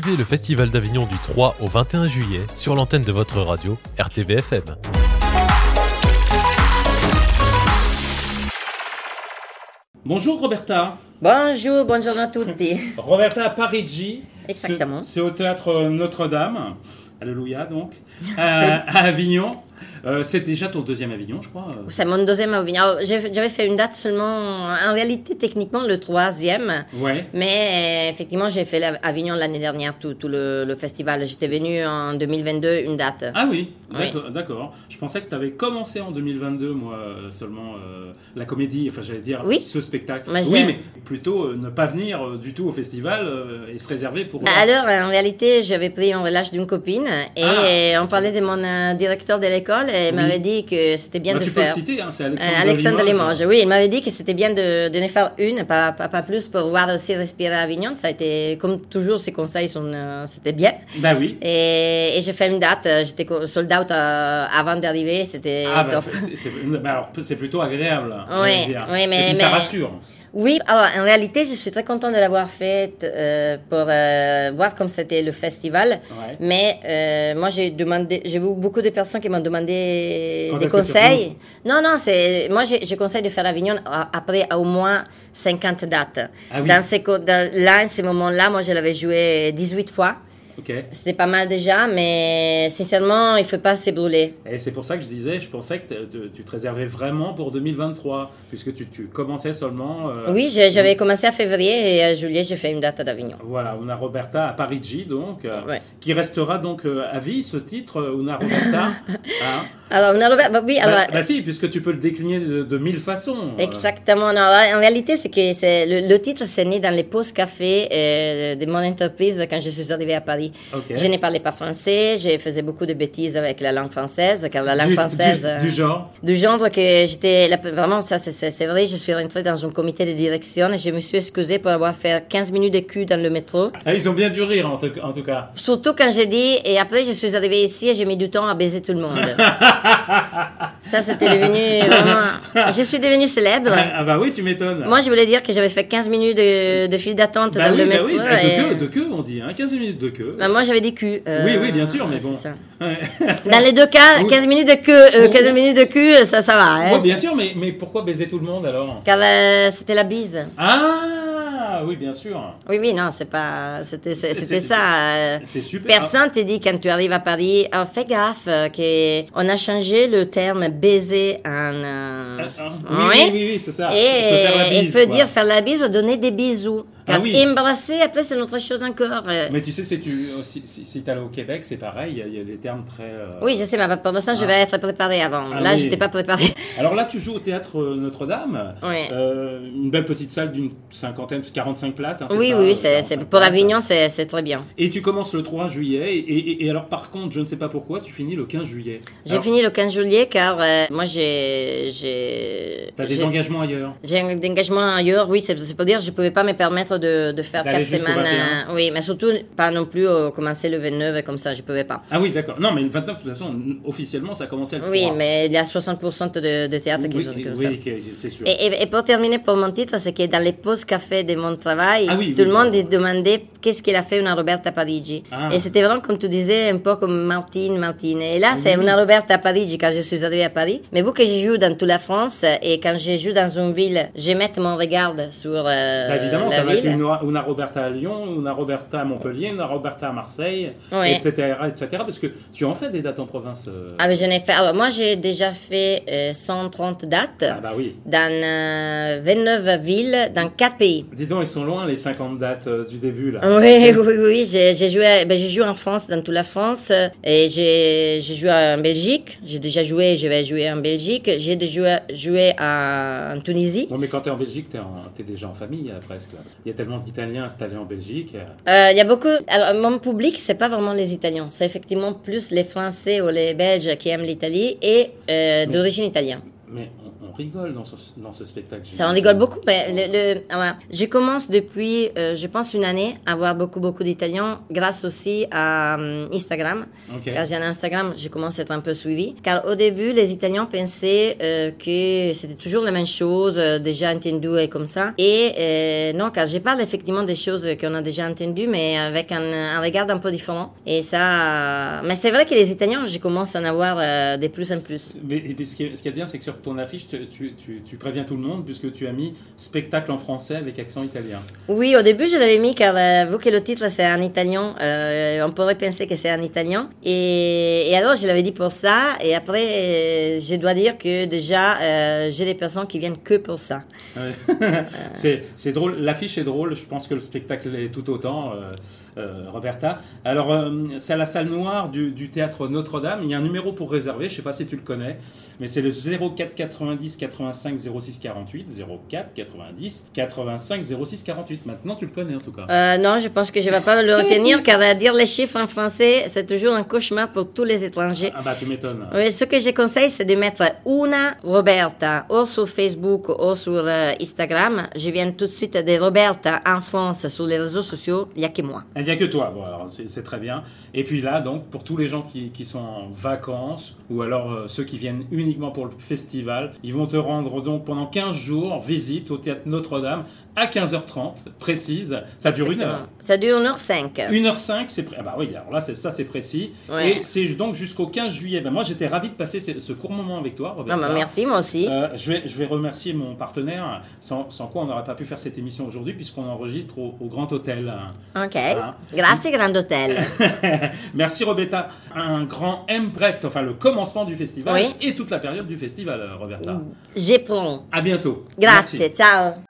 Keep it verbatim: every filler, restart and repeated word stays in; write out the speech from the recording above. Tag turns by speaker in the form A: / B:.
A: Suivez le Festival d'Avignon du trois au vingt et un juillet sur l'antenne de votre radio R T V F M.
B: Bonjour Roberta.
C: Bonjour, buongiorno a tutti.
B: Roberta Parigi.
C: Exactement.
B: C'est, c'est au théâtre Notre-Dame, alléluia donc, à, à Avignon. Euh, c'est déjà ton deuxième Avignon, je crois.
C: C'est mon deuxième Avignon. Alors, j'ai- j'avais fait une date seulement, en réalité, techniquement, le troisième.
B: Ouais.
C: Mais euh, effectivement, j'ai fait la- Avignon l'année dernière, tout, tout le, le festival. J'étais venue en deux mille vingt-deux, une date.
B: Ah oui,
C: Oui.
B: d'accord, d'accord. Je pensais que tu avais commencé en deux mille vingt-deux, moi, euh, seulement euh, la comédie, enfin j'allais dire
C: Oui.
B: ce spectacle.
C: Moi,
B: oui,
C: j'ai-
B: mais plutôt euh, ne pas venir euh, du tout au festival euh, et se réserver pour...
C: Bah, alors, en réalité, j'avais pris un relâche d'une copine et
B: Ah.
C: euh, on parlait de mon euh, directeur de l'école et il
B: Oui.
C: m'avait dit que c'était bien
B: Bah,
C: de
B: tu peux le
C: faire.
B: citer, hein, c'est
C: Euh,
B: Alexandre,
C: Alexandre
B: de
C: de
B: Limoges.
C: Limoges, oui, il m'avait dit que c'était bien de, de ne faire une, pas, pas, pas plus, pour voir aussi respirer à Avignon. Ça a été, comme toujours, ses conseils sont, euh, c'était bien.
B: Bah oui.
C: Et, et j'ai fait une date, euh, j'étais co- sold out euh, avant d'arriver, c'était
B: Ah, bah,
C: top.
B: c'est, c'est- bah, alors, c'est plutôt agréable.
C: Oui,
B: j'allais dire.
C: oui, mais-
B: Et puis ça
C: mais-
B: rassure.
C: Oui, alors en réalité, je suis très contente de l'avoir faite euh, pour euh, voir comme c'était le festival.
B: Ouais.
C: Mais euh, moi, j'ai demandé, j'ai eu beaucoup de personnes qui m'ont demandé
B: Quand
C: des
B: est-ce que tu
C: conseils. Non, non, c'est moi, j'ai- je conseille de faire Avignon a- après au moins cinquante dates.
B: Ah oui.
C: Dans ces, co- dans- là, en ce moment-là, moi, je l'avais joué dix-huit fois.
B: Ok.
C: C'était pas mal déjà, mais sincèrement, il ne faut pas se brûler.
B: Et c'est pour ça que je disais, je pensais que te- te- tu te réservais vraiment pour deux mille vingt-trois, puisque tu, tu commençais seulement... euh,
C: Oui, j'ai- j'avais commencé en février et en juillet, j'ai fait une date à Avignon.
B: Voilà, Una Roberta à Parigi, donc, euh,
C: Ouais.
B: qui restera donc euh, à vie, ce titre, euh, Una Roberta. Hein.
C: Alors, on a Robert, bah oui, alors,
B: bah, bah si, puisque tu peux le décliner de, de mille façons. euh.
C: exactement. Non, en réalité, c'est que c'est, le, le titre, c'est né dans les pauses café euh, de mon entreprise quand je suis arrivée à Paris.
B: Ok.
C: Je ne parlais pas français, je faisais beaucoup de bêtises avec la langue française, car la langue
B: Du-
C: française...
B: du-
C: euh,
B: du genre.
C: Du genre que j'étais... la- Vraiment, ça, c'est, c'est, c'est vrai, je suis rentrée dans un comité de direction et je me suis excusée pour avoir fait quinze minutes de cul dans le métro.
B: Ah, ils ont bien dû rire, en tout, en tout cas.
C: Surtout quand j'ai dit... Et après, je suis arrivée ici et j'ai mis du temps à baiser tout le monde. Ça, c'était devenu vraiment... Je suis devenue célèbre.
B: Ah, ah bah oui, tu m'étonnes.
C: Moi, je voulais dire que j'avais fait quinze minutes de, de file d'attente
B: bah
C: dans
B: oui,
C: le
B: bah
C: métro.
B: oui, bah, de,
C: et-
B: queue, de queue, on dit, hein, quinze minutes de queue.
C: Bah, moi, j'avais des culs. euh,
B: oui, oui, bien sûr, mais
C: c'est
B: bon.
C: ça.
B: Ouais.
C: Dans les deux cas,
B: Oui.
C: quinze minutes de queue, euh,
B: Oui.
C: quinze minutes de cul, ça, ça va. Hein,
B: Ouais, bien sûr, mais, mais pourquoi baiser tout le monde alors?
C: Car euh, c'était la bise.
B: Ah, oui, bien sûr.
C: Oui, oui, non, c'est pas... C'était, c'est-
B: C'est-
C: c'était
B: c'est-
C: ça. euh,
B: C'est super.
C: Personne te dit quand tu arrives à Paris, oh, fais gaffe, euh, que on a changé le terme baiser en... euh,
B: Ah, ah, oui, oui, oui, oui, c'est ça.
C: Et
B: Se faire la
C: il
B: bise,
C: faut
B: quoi.
C: dire faire la bise ou donner des bisous.
B: Ah
C: Car
B: oui.
C: embrasser, après, c'est une autre chose encore. euh.
B: Mais tu sais, si tu si, si, si t'allais au Québec, c'est pareil, il y a- il y, a des termes très... euh,
C: Oui, je sais, mais pour l'instant, je
B: Ah.
C: vais être préparée avant.
B: Ah
C: Là,
B: oui.
C: je n'étais pas préparée.
B: Alors là, tu joues au théâtre euh, Notre-Dame,
C: Oui.
B: euh, une belle petite salle d'une cinquantaine, quarante-cinq places. hein, c'est
C: Oui,
B: ça,
C: oui,
B: euh,
C: c'est, c'est,
B: quarante-cinq
C: pour
B: places.
C: Avignon, c'est, c'est très bien.
B: Et tu commences le trois juillet, et, et, et alors par contre, je ne sais pas pourquoi, tu finis le quinze juillet.
C: J'ai
B: Alors,
C: fini le quinze juillet car euh, moi, j'ai... j'ai
B: T'as des
C: j'ai-
B: engagements ailleurs.
C: J'ai un engagement ailleurs, oui, c'est, c'est pour dire je ne pouvais pas me permettre de, de faire
B: D'aller
C: quatre
B: jusqu'au
C: semaines.
B: vingt et un.
C: euh, oui, mais surtout pas non plus euh, commencer le vingt-neuf comme ça, je ne pouvais pas.
B: Ah oui, d'accord. Non, mais le vingt-neuf, de toute façon, officiellement, ça a commencé le trois.
C: Oui, mais il y a soixante pour cent de, de théâtre qui
B: Oui,
C: sont
B: oui,
C: comme ça.
B: oui, que- c'est sûr.
C: Et, et- et pour terminer pour mon titre, c'est que dans les pauses café de mon travail,
B: Ah oui,
C: tout
B: oui,
C: le monde
B: oui.
C: demandait qu'est-ce qu'il a fait una Roberta Parigi.
B: Ah.
C: Et c'était vraiment comme tu disais, un peu comme Martine, Martine. Et là, c'est
B: Oui.
C: una Roberta Parigi quand je suis arrivée à Paris. Mais vous que je joue dans toute la France et quand je joue dans une ville, je mets mon regard sur euh,
B: Bah, évidemment,
C: la
B: ça va être
C: ville.
B: une, una Roberta à Lyon, una Roberta à Montpellier, una Roberta à Marseille,
C: Oui.
B: et cetera, et cetera. Parce que tu en fais des dates en province. euh.
C: Ah, mais je n'ai fait. Alors, moi, j'ai déjà fait euh, cent trente dates
B: Ah bah oui.
C: dans euh, vingt-neuf villes, dans quatre pays.
B: Dis donc, ils sont loin les cinquante dates euh, du début là.
C: Oui, oui, oui, j'ai, j'ai joué, ben, j'ai joué en France, dans toute la France, euh, et j'ai, j'ai joué en Belgique. J'ai déjà joué, je vais jouer en Belgique. J'ai déjà joué, joué à- en Tunisie.
B: Bon, mais quand t'es en Belgique, t'es, en- t'es déjà en famille euh, presque. là. Il y a tellement d'Italiens installés en Belgique. euh.
C: Euh, Il y a beaucoup. Alors, mon public, c'est pas vraiment les Italiens, c'est effectivement plus les Français ou les Belges qui aiment l'Italie et euh, d'origine italienne.
B: Mais on, on rigole dans ce, dans ce spectacle.
C: Ça, on rigole beaucoup. Mais le, le, ouais. Je commence depuis, euh, je pense, une année à avoir beaucoup, beaucoup d'Italiens grâce aussi à euh, Instagram.
B: Okay.
C: Car j'ai un Instagram, je commence à être un peu suivi. Car au début, les Italiens pensaient euh, que c'était toujours la même chose, euh, déjà entendu et comme ça. Et euh, non, car je parle effectivement des choses qu'on a déjà entendues, mais avec un, un regard un peu différent. Et ça, mais c'est vrai que les Italiens, je commence à en avoir euh, de plus en plus.
B: Mais, mais ce, qui est, ce qui est bien, c'est que sur ton affiche, tu, tu, tu, tu préviens tout le monde puisque tu as mis spectacle en français avec accent italien.
C: Oui, au début, je l'avais mis car euh, vu que le titre c'est en italien, euh, on pourrait penser que c'est en italien. Et, et alors, je l'avais dit pour ça. Et après, euh, je dois dire que déjà, euh, j'ai des personnes qui viennent que pour ça.
B: Ouais. c'est, c'est drôle. L'affiche est drôle. Je pense que le spectacle est tout autant. Euh, euh, Roberta. Alors, euh, c'est à la salle noire du, du théâtre Notre-Dame. Il y a un numéro pour réserver. Je ne sais pas si tu le connais, mais c'est le zéro quatre quatre-vingt-dix quatre-vingt-cinq zéro six quarante-huit. zéro quatre quatre-vingt-dix quatre-vingt-cinq zéro six quarante-huit. Maintenant, tu le connais en tout cas.
C: Euh, non, je pense que je ne vais pas le retenir car à dire les chiffres en français, c'est toujours un cauchemar pour tous les étrangers.
B: Ah bah, tu m'étonnes.
C: Oui, ce que je conseille, c'est de mettre Una Roberta, ou sur Facebook, ou sur euh, Instagram. Je viens tout de suite de Roberta en France sur les réseaux sociaux. Il n'y a que moi.
B: Il n'y a que toi, bon, alors c'est, c'est très bien. Et puis là, donc, pour tous les gens qui, qui sont en vacances, ou alors euh, ceux qui viennent uniquement pour le festival, ils vont te rendre donc pendant quinze jours visite au théâtre Notre-Dame à quinze heures trente, précise. Ça dure une heure.
C: Ça dure une heure cinq.
B: une heure cinq, c'est pré... ah bah oui, alors là, c'est, ça c'est précis.
C: Ouais.
B: Et c'est donc jusqu'au quinze juillet. Ben, moi, j'étais ravi de passer ce, ce court moment avec toi, Roberta.
C: Ah bah merci, moi aussi.
B: Euh, je, vais, je vais remercier mon partenaire, sans, sans quoi on n'aurait pas pu faire cette émission aujourd'hui, puisqu'on enregistre au, au Grand Hôtel.
C: Ok.
B: Hein.
C: Grazie, Grand Hôtel.
B: Merci, Roberta. Un grand M Brest, enfin le commencement du festival
C: Oui.
B: et toute la période du festival, Roberta.
C: Je prends.
B: À bientôt.
C: Grazie,
B: Merci.
C: ciao.